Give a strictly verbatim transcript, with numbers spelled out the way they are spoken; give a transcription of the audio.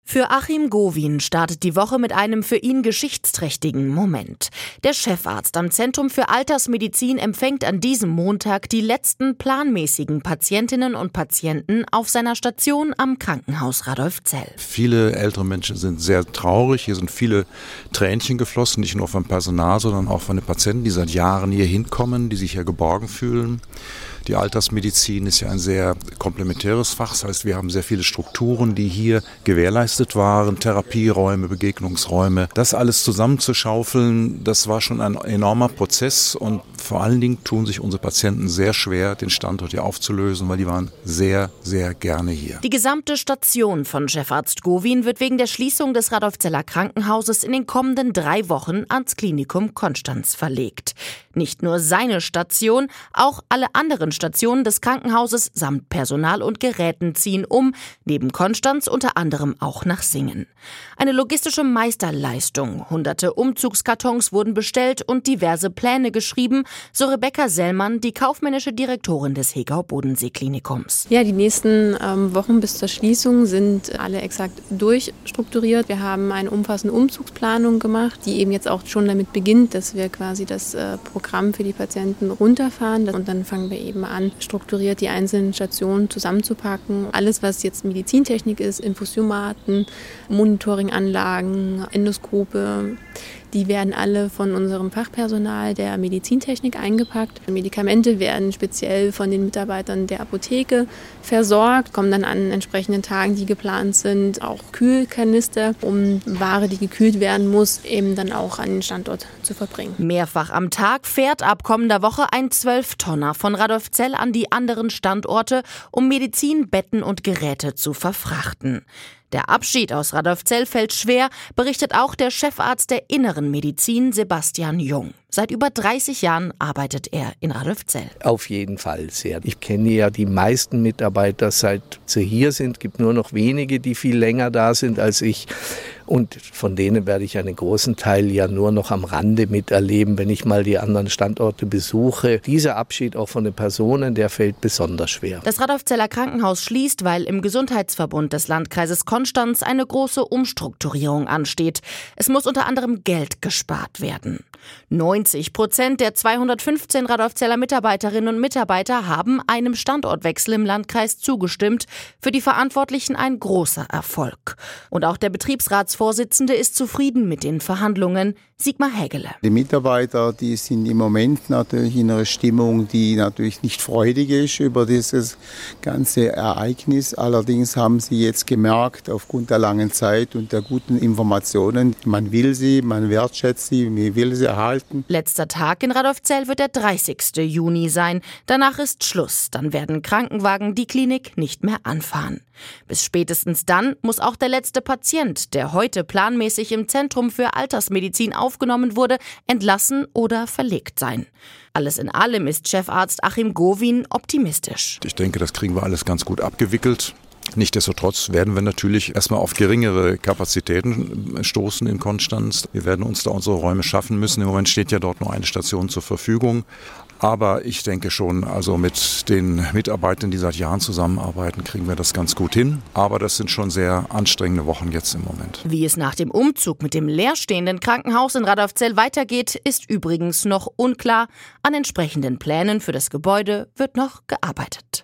Für Achim Gowin startet die Woche mit einem für ihn geschichtsträchtigen Moment. Der Chefarzt am Zentrum für Altersmedizin empfängt an diesem Montag die letzten planmäßigen Patientinnen und Patienten auf seiner Station am Krankenhaus Radolfzell. Viele ältere Menschen sind sehr traurig. Hier sind viele Tränchen geflossen, nicht nur vom Personal, sondern auch von den Patienten, die seit Jahren hier hinkommen, die sich hier geborgen fühlen. Die Altersmedizin ist ja ein sehr komplementäres Fach. Das heißt, wir haben sehr viele Strukturen, die hier gewährleistet waren. Therapieräume, Begegnungsräume. Das alles zusammenzuschaufeln, das war schon ein enormer Prozess. Und vor allen Dingen tun sich unsere Patienten sehr schwer, den Standort hier aufzulösen, weil die waren sehr, sehr gerne hier. Die gesamte Station von Chefarzt Gowin wird wegen der Schließung des Radolfzeller Krankenhauses in den kommenden drei Wochen ans Klinikum Konstanz verlegt. Nicht nur seine Station, auch alle anderen Stationen des Krankenhauses samt Personal und Geräten ziehen um, neben Konstanz unter anderem auch nach Singen. Eine logistische Meisterleistung. Hunderte Umzugskartons wurden bestellt und diverse Pläne geschrieben, so Rebecca Sellmann, die kaufmännische Direktorin des Hegau-Bodensee-Klinikums. Ja, die nächsten ähm, Wochen bis zur Schließung sind alle exakt durchstrukturiert. Wir haben eine umfassende Umzugsplanung gemacht, die eben jetzt auch schon damit beginnt, dass wir quasi das äh, Programm für die Patienten runterfahren. Und dann fangen wir eben an, strukturiert die einzelnen Stationen zusammenzupacken. Alles, was jetzt Medizintechnik ist, Infusiomaten, Monitoringanlagen, Endoskope, die werden alle von unserem Fachpersonal der Medizintechnik eingepackt. Medikamente werden speziell von den Mitarbeitern der Apotheke versorgt, kommen dann an entsprechenden Tagen, die geplant sind, auch Kühlkanister, um Ware, die gekühlt werden muss, eben dann auch an den Standort zu verbringen. Mehrfach am Tag fährt ab kommender Woche ein Zwölftonner von Radolfzell an die anderen Standorte, um Medizin, Betten und Geräte zu verfrachten. Der Abschied aus Radolfzell fällt schwer, berichtet auch der Chefarzt der Inneren Medizin, Sebastian Jung. Seit über dreißig Jahren arbeitet er in Radolfzell. Auf jeden Fall sehr. Ich kenne ja die meisten Mitarbeiter, seit sie hier sind. Es gibt nur noch wenige, die viel länger da sind als ich. Und von denen werde ich einen großen Teil ja nur noch am Rande miterleben, wenn ich mal die anderen Standorte besuche. Dieser Abschied auch von den Personen, der fällt besonders schwer. Das Radolfzeller Krankenhaus schließt, weil im Gesundheitsverbund des Landkreises Konstanz eine große Umstrukturierung ansteht. Es muss unter anderem Geld gespart werden. neunzig Prozent der zweihundertfünfzehn Radolfzeller Mitarbeiterinnen und Mitarbeiter haben einem Standortwechsel im Landkreis zugestimmt. Für die Verantwortlichen ein großer Erfolg. Und auch der Betriebsratsvorsitzende ist zufrieden mit den Verhandlungen. Sigmar Hägele. Die Mitarbeiter, die sind im Moment natürlich in einer Stimmung, die natürlich nicht freudig ist über dieses ganze Ereignis. Allerdings haben sie jetzt gemerkt, aufgrund der langen Zeit und der guten Informationen, man will sie, man wertschätzt sie, man will sie erhalten. Letzter Tag in Radolfzell wird der dreißigsten Juni sein. Danach ist Schluss. Dann werden Krankenwagen die Klinik nicht mehr anfahren. Bis spätestens dann muss auch der letzte Patient, der heute planmäßig im Zentrum für Altersmedizin aufgenommen wurde, entlassen oder verlegt sein. Alles in allem ist Chefarzt Achim Gowin optimistisch. Ich denke, das kriegen wir alles ganz gut abgewickelt. Nichtsdestotrotz werden wir natürlich erstmal auf geringere Kapazitäten stoßen in Konstanz. Wir werden uns da unsere Räume schaffen müssen. Im Moment steht ja dort nur eine Station zur Verfügung. Aber ich denke schon, also mit den Mitarbeitern, die seit Jahren zusammenarbeiten, kriegen wir das ganz gut hin. Aber das sind schon sehr anstrengende Wochen jetzt im Moment. Wie es nach dem Umzug mit dem leerstehenden Krankenhaus in Radolfzell weitergeht, ist übrigens noch unklar. An entsprechenden Plänen für das Gebäude wird noch gearbeitet.